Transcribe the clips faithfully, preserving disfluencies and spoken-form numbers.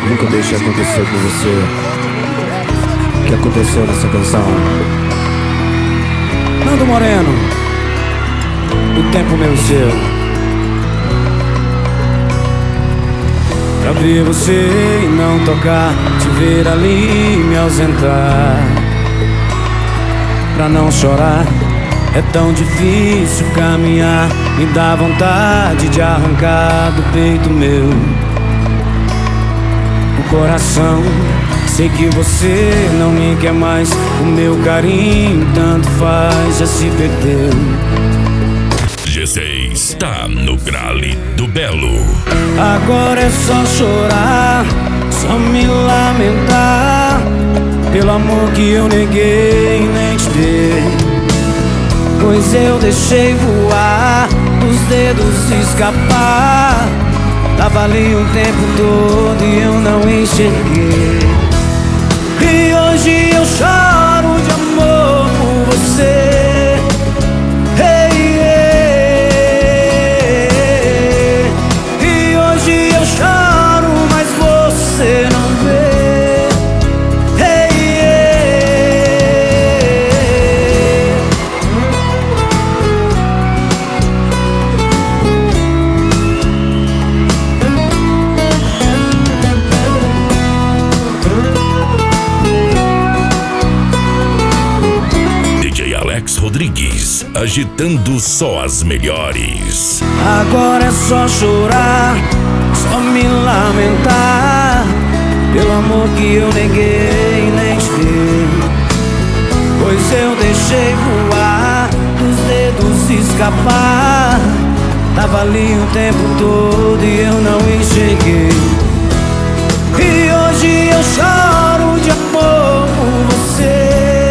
Nunca deixe acontecer com você o que aconteceu nessa canção. Nando Moreno, o tempo meu e seu. Pra ver você e não tocar, te ver ali me ausentar. Pra não chorar, é tão difícil caminhar. Me dá vontade de arrancar do peito meu o coração. Sei que você não me quer mais, o meu carinho tanto faz, já se perdeu. G seis tá no grale do Belo. Agora é só chorar, só me lamentar pelo amor que eu neguei e nem te dei. Pois eu deixei voar, os dedos escapar. Tava ali o tempo todo e eu não enxerguei. E hoje eu choro de amor por você. Hey, hey. E hoje eu choro, mas você não vê. Hey, hey. D J Alex Rodrigues, agitando só as melhores. Agora é só chorar, só me lamentar pelo amor que eu neguei e nem te dei. Pois eu deixei voar, os dedos escapar. Tava ali o tempo todo e eu não enxerguei. E hoje eu choro de amor por você.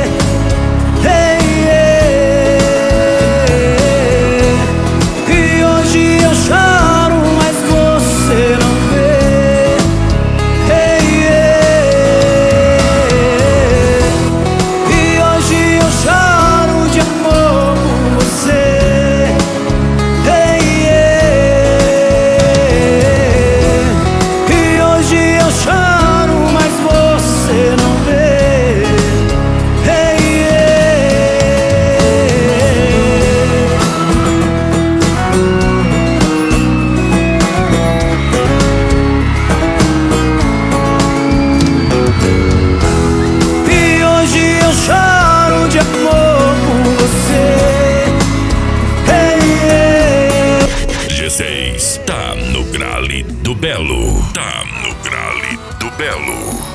G seis tá no grale do Belo. Tá no grale do Belo.